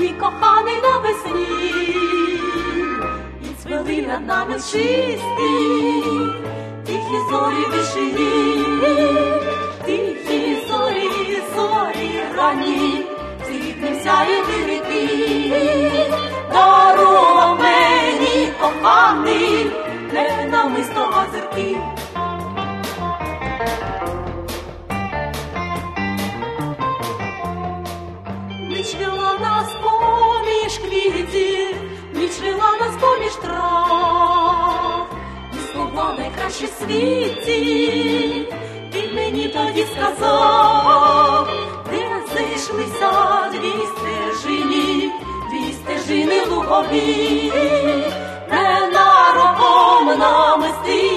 мій коханий навесні, і цвели над нами чисті, тихі зорі вишині, тихі зорі, зорі ранні, світлим сяєм вірити, дарував мені коханий, не намисто, а зірки. Ніч вела нас поміж квітів, ніч вела нас поміж трав, і слова найкращі в світі, ти мені тоді сказав, де зійшлися дві стежини лугові, не нароком намисти.